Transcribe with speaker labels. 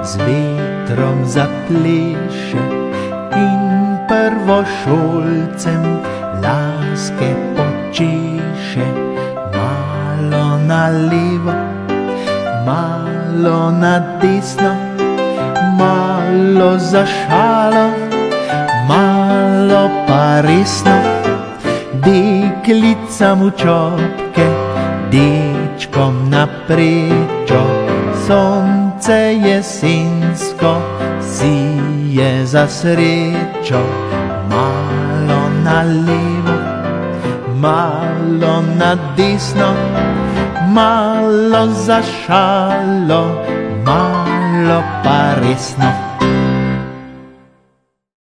Speaker 1: z vetrom zapleše in prvošolcem laske počeše. Malo na levo, malo na desno, malo za šalo, malo pa resno. Deklicam v čopke, dečkom na prečo, sonce jesensko sije za srečo. Malo na levo, malo na desno, malo za šalo, malo pa resno.